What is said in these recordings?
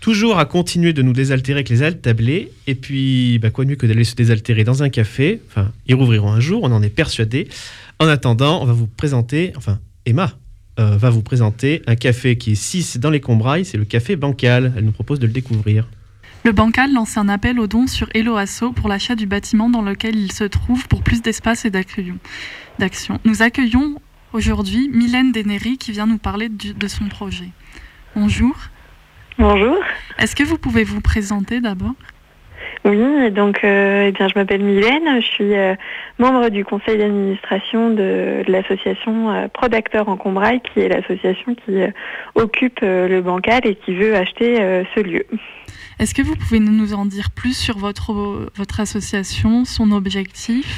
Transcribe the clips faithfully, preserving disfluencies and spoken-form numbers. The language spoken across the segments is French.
toujours à continuer de nous désaltérer avec les altablés. Et puis, bah, quoi de mieux que d'aller se désaltérer dans un café. Enfin, ils rouvriront un jour, on en est persuadé. En attendant, on va vous présenter, enfin, Emma euh, va vous présenter un café qui est six dans les Combrailles. C'est le café Bancal. Elle nous propose de le découvrir. Le Bancal lance un appel aux dons sur Hello Asso pour l'achat du bâtiment dans lequel il se trouve pour plus d'espace et d'action. Nous accueillons aujourd'hui Mylène Denery qui vient nous parler du, de son projet. Bonjour. Bonjour. Est-ce que vous pouvez vous présenter d'abord ? Oui, donc euh, eh bien, je m'appelle Mylène, je suis euh, membre du conseil d'administration de, de l'association euh, Prodacteur en Combrailles, qui est l'association qui euh, occupe euh, le Bancal et qui veut acheter euh, ce lieu. Est-ce que vous pouvez nous en dire plus sur votre, votre association, son objectif ?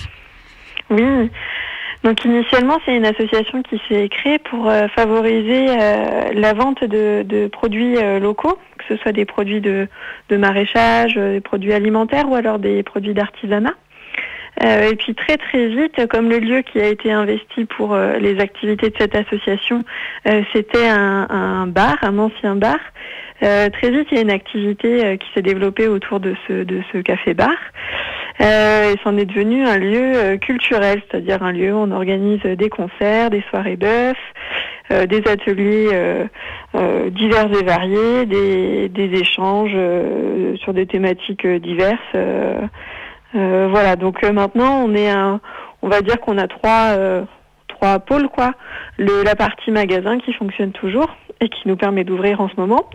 Oui, donc initialement c'est une association qui s'est créée pour euh, favoriser euh, la vente de, de produits euh, locaux, que ce soit des produits de, de maraîchage, des produits alimentaires ou alors des produits d'artisanat. Euh, et puis très très vite, comme le lieu qui a été investi pour euh, les activités de cette association, euh, c'était un, un bar, un ancien bar. Euh, très vite, il y a une activité euh, qui s'est développée autour de ce, de ce café-bar. Euh, et c'en est devenu un lieu euh, culturel, c'est-à-dire un lieu où on organise des concerts, des soirées bœufs, euh, des ateliers euh, euh, divers et variés, des, des échanges euh, sur des thématiques euh, diverses. Euh, euh, voilà, donc euh, maintenant, on est un, on va dire qu'on a trois, euh, trois pôles, quoi. Le, la partie magasin qui fonctionne toujours et qui nous permet d'ouvrir en ce moment.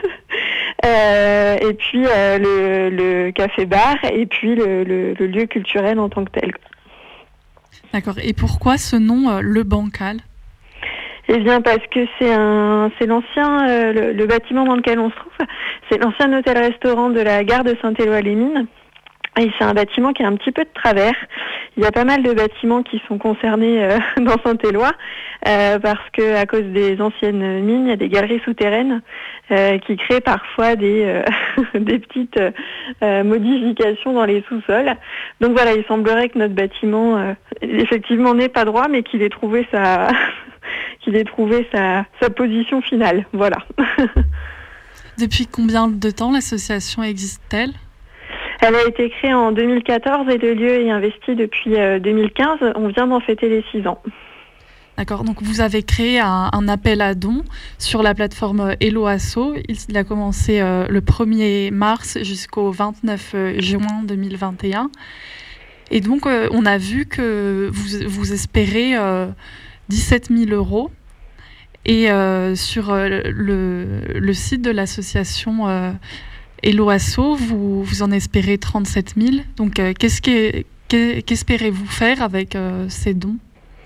euh, et puis euh, le, le café-bar et puis le, le, le lieu culturel en tant que tel. D'accord. Et pourquoi ce nom, euh, le Bancal ? Eh bien parce que c'est un, c'est l'ancien, euh, le, le bâtiment dans lequel on se trouve, c'est l'ancien hôtel-restaurant de la gare de Saint-Éloi-les-Mines. Et c'est un bâtiment qui est un petit peu de travers. Il y a pas mal de bâtiments qui sont concernés euh, dans Saint-Éloi euh, parce que à cause des anciennes mines, il y a des galeries souterraines euh, qui créent parfois des euh, des petites euh, modifications dans les sous-sols. Donc voilà, il semblerait que notre bâtiment euh, effectivement n'est pas droit, mais qu'il ait trouvé sa qu'il ait trouvé sa sa position finale. Voilà. Depuis combien de temps l'association existe-t-elle ? Elle a été créée en deux mille quatorze et le lieu est investi depuis euh, deux mille quinze. On vient d'en fêter les six ans. D'accord, donc vous avez créé un, un appel à dons sur la plateforme Hello Asso. Il a commencé euh, le premier mars jusqu'au vingt-neuf juin deux mille vingt et un. Et donc, euh, on a vu que vous, vous espérez euh, dix-sept mille euros. Et euh, sur euh, le, le site de l'association euh, Hello Asso, vous, vous en espérez trente-sept mille. Donc, euh, qu'est-ce qu'est, qu'espérez-vous faire avec euh, ces dons ?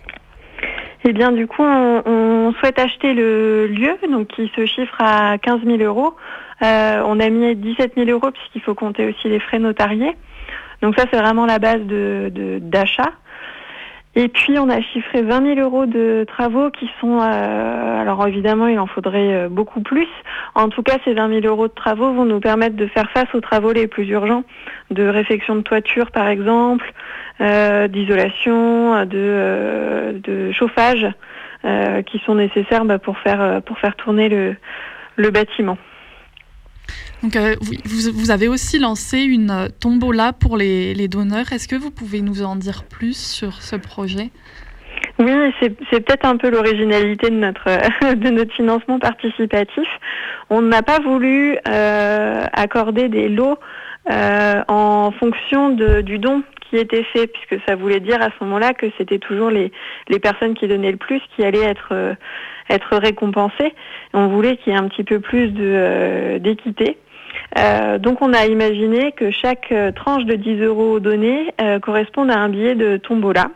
Eh bien, du coup, on, on souhaite acheter le lieu, donc qui se chiffre à quinze mille euros. Euh, on a mis dix-sept mille euros puisqu'il faut compter aussi les frais notariés. Donc ça, c'est vraiment la base de, de, d'achat. Et puis, on a chiffré vingt mille euros de travaux qui sont... Euh, alors, évidemment, il en faudrait beaucoup plus. En tout cas, ces vingt mille euros de travaux vont nous permettre de faire face aux travaux les plus urgents, de réfection de toiture, par exemple, euh, d'isolation, de, euh, de chauffage, euh, qui sont nécessaires bah, pour faire pour faire tourner le, le bâtiment. Donc, euh, vous, vous avez aussi lancé une tombola pour les, les donneurs. Est-ce que vous pouvez nous en dire plus sur ce projet ? Oui, c'est, c'est peut-être un peu l'originalité de notre de notre financement participatif. On n'a pas voulu euh, accorder des lots euh, en fonction de, du don qui était fait, puisque ça voulait dire à ce moment-là que c'était toujours les les personnes qui donnaient le plus qui allaient être euh, être récompensées. On voulait qu'il y ait un petit peu plus de euh, d'équité. Euh, donc on a imaginé que chaque euh, tranche de dix euros donnée euh, corresponde à un billet de tombola,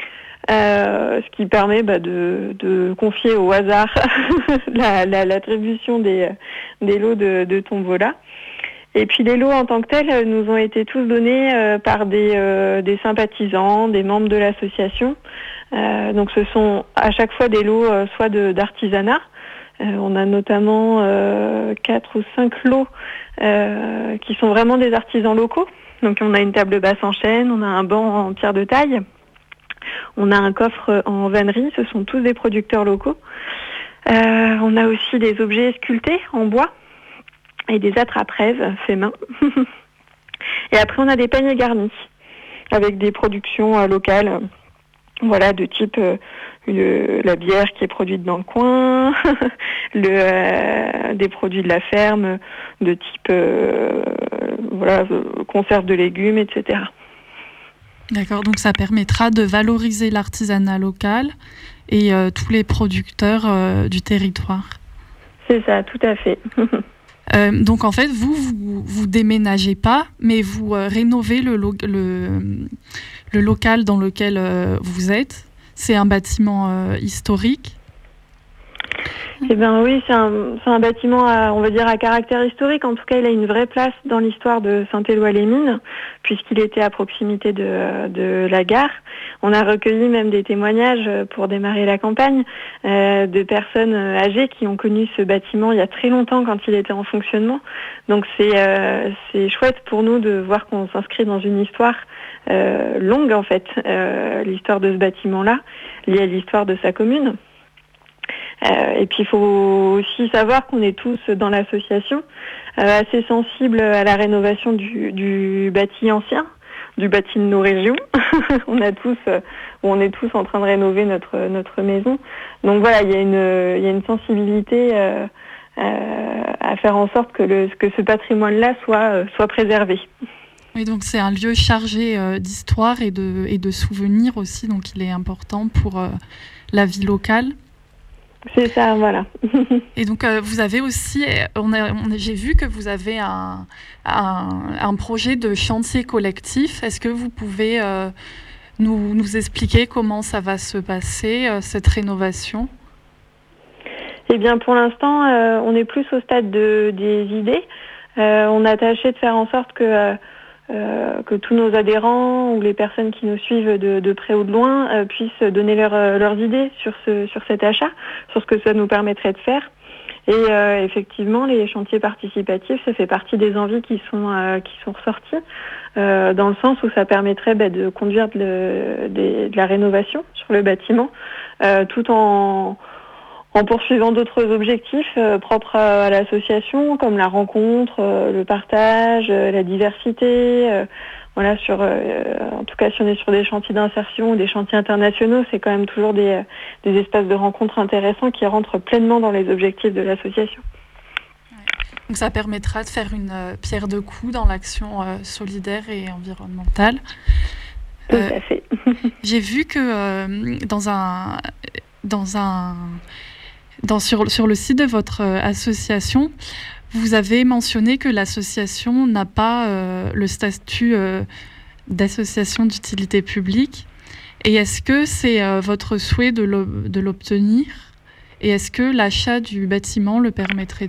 euh, ce qui permet bah, de, de confier au hasard la, la, l'attribution des, des lots de, de tombola. Et puis les lots en tant que tels nous ont été tous donnés euh, par des, euh, des sympathisants, des membres de l'association. Euh, donc ce sont à chaque fois des lots euh, soit de, d'artisanat. Euh, on a notamment euh, quatre ou cinq lots euh, qui sont vraiment des artisans locaux. Donc on a une table basse en chêne, on a un banc en pierre de taille, on a un coffre en vannerie, ce sont tous des producteurs locaux. Euh, on a aussi des objets sculptés en bois. et des attrape-rêves faits main. Et après, on a des paniers garnis avec des productions euh, locales, voilà, de type euh, le, la bière qui est produite dans le coin, le, euh, des produits de la ferme de type euh, voilà, euh, conserve de légumes, et cetera. D'accord, donc ça permettra de valoriser l'artisanat local et euh, tous les producteurs euh, du territoire. C'est ça, tout à fait. Euh, donc en fait, vous, vous, vous déménagez pas, mais vous euh, rénovez le, lo- le, le local dans lequel euh, vous êtes. C'est un bâtiment euh, historique. Eh bien oui, c'est un, c'est un bâtiment, à, on va dire, à caractère historique. En tout cas, il a une vraie place dans l'histoire de Saint-Éloi-les-Mines, puisqu'il était à proximité de, de la gare. On a recueilli même des témoignages pour démarrer la campagne euh, de personnes âgées qui ont connu ce bâtiment il y a très longtemps quand il était en fonctionnement. Donc c'est, euh, c'est chouette pour nous de voir qu'on s'inscrit dans une histoire euh, longue en fait, euh, l'histoire de ce bâtiment-là, liée à l'histoire de sa commune. Euh, et puis il faut aussi savoir qu'on est tous dans l'association euh, assez sensibles à la rénovation du, du bâti ancien, du bâti de nos régions. on a tous, euh, on est tous en train de rénover notre notre maison. Donc voilà, il y a une il y a une sensibilité euh, euh, à faire en sorte que le que ce patrimoine-là soit euh, soit préservé. Oui, donc c'est un lieu chargé euh, d'histoire et de et de souvenirs aussi, donc il est important pour euh, la vie locale. C'est ça, voilà. Et donc, euh, vous avez aussi, on a, on a, j'ai vu que vous avez un, un, un projet de chantier collectif. Est-ce que vous pouvez euh, nous, nous expliquer comment ça va se passer, euh, cette rénovation ? Eh bien, pour l'instant, euh, on est plus au stade de, des idées. Euh, on a tâché de faire en sorte que... Euh, Euh, que tous nos adhérents ou les personnes qui nous suivent de, de près ou de loin euh, puissent donner leur, euh, leurs idées sur, ce, sur cet achat, sur ce que ça nous permettrait de faire. Et euh, effectivement, les chantiers participatifs, ça fait partie des envies qui sont, euh, qui sont ressorties, euh, dans le sens où ça permettrait bah, de conduire de, le, de, de la rénovation sur le bâtiment, euh, tout en... en poursuivant d'autres objectifs euh, propres à, à l'association, comme la rencontre, euh, le partage, euh, la diversité. Euh, voilà, sur, euh, en tout cas, si on est sur des chantiers d'insertion ou des chantiers internationaux, c'est quand même toujours des, des espaces de rencontre intéressants qui rentrent pleinement dans les objectifs de l'association. Donc ça permettra de faire une euh, pierre de coups dans l'action euh, solidaire et environnementale. Tout euh, à fait. J'ai vu que euh, dans un... Dans un Dans, sur, sur le site de votre euh, association, vous avez mentionné que l'association n'a pas euh, le statut euh, d'association d'utilité publique. Et est-ce que c'est euh, votre souhait de, l'o- de l'obtenir ? Et est-ce que l'achat du bâtiment le permettrait-il ?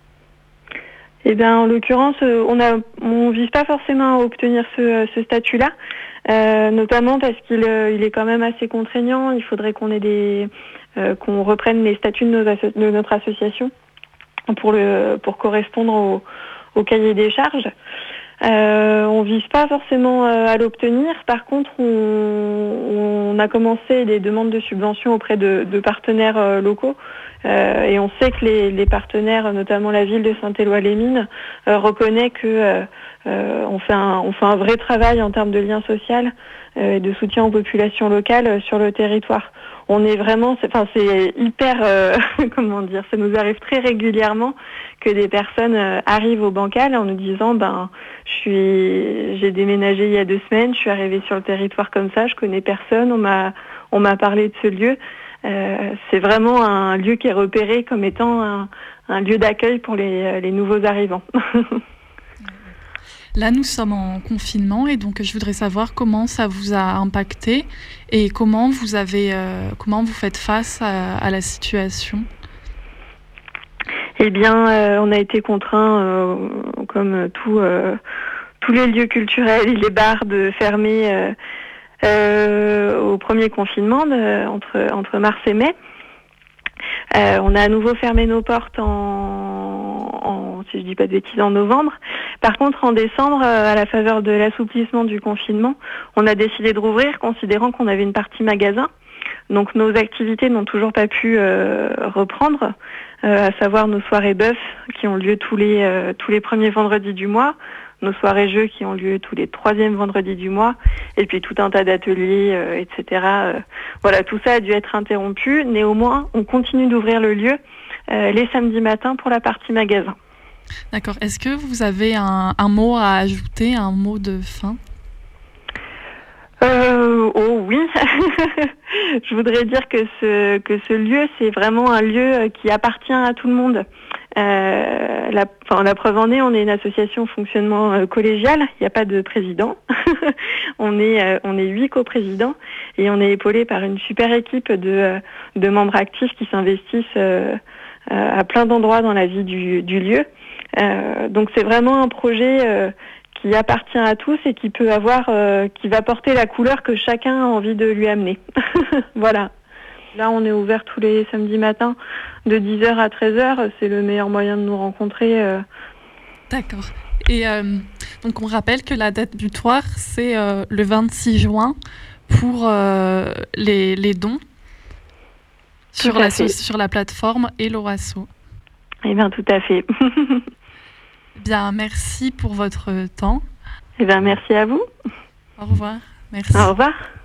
Eh bien, en l'occurrence, on a, on vise pas forcément à obtenir ce, ce statut-là, euh, notamment parce qu'il il est quand même assez contraignant. Il faudrait qu'on ait des Euh, qu'on reprenne les statuts de, nos asso- de notre association pour, le, pour correspondre au, au cahier des charges. Euh, on vise pas forcément euh, à l'obtenir. Par contre, on, on a commencé des demandes de subventions auprès de, de partenaires euh, locaux. Euh, et on sait que les, les partenaires, notamment la ville de Saint-Éloi-les-Mines, euh, reconnaît que euh, euh, on fait un, on fait un vrai travail en termes de lien social euh, et de soutien aux populations locales euh, sur le territoire. On est vraiment, c'est, enfin c'est hyper, euh, comment dire, ça nous arrive très régulièrement que des personnes euh, arrivent au bancal en nous disant, ben, je suis, j'ai déménagé il y a deux semaines, je suis arrivée sur le territoire comme ça, je connais personne, on m'a, on m'a parlé de ce lieu. Euh, c'est vraiment un lieu qui est repéré comme étant un, un lieu d'accueil pour les, les nouveaux arrivants. Là, nous sommes en confinement et donc je voudrais savoir comment ça vous a impacté et comment vous avez, euh, comment vous faites face à, à la situation. Eh bien, euh, on a été contraints, euh, comme tout, euh, tous les lieux culturels et les bars, de fermer euh, euh, au premier confinement de, entre, entre mars et mai. Euh, on a à nouveau fermé nos portes en, en, si je dis pas de bêtises, en novembre. Par contre, en décembre, à la faveur de l'assouplissement du confinement, on a décidé de rouvrir, considérant qu'on avait une partie magasin Donc nos activités n'ont toujours pas pu euh, reprendre, euh, à savoir nos soirées bœuf qui ont lieu tous les euh, tous les premiers vendredis du mois, nos soirées jeux qui ont lieu tous les troisièmes vendredis du mois, et puis tout un tas d'ateliers, euh, et cetera. Euh, voilà, tout ça a dû être interrompu. Néanmoins, on continue d'ouvrir le lieu euh, les samedis matins pour la partie magasin. D'accord. Est-ce que vous avez un, un mot à ajouter, un mot de fin ? Euh, oh oui, je voudrais dire que ce que ce lieu, c'est vraiment un lieu qui appartient à tout le monde. Euh, la, enfin, la preuve en est, on est une association au fonctionnement euh, collégial. Il n'y a pas de président. on est euh, on est huit coprésidents et on est épaulé par une super équipe de de membres actifs qui s'investissent euh, euh, à plein d'endroits dans la vie du du lieu. Euh, donc c'est vraiment un projet euh, qui appartient à tous et qui peut avoir, euh, qui va porter la couleur que chacun a envie de lui amener. Voilà. Là, on est ouvert tous les samedis matins de dix heures à treize heures. C'est le meilleur moyen de nous rencontrer. Euh. D'accord. Et euh, donc, on rappelle que la date butoir, c'est euh, le vingt-six juin pour euh, les, les dons sur la, sur la plateforme Hello Asso. Eh bien, tout à fait. Bien, merci pour votre temps. Eh bien, merci à vous. Au revoir. Merci. Au revoir.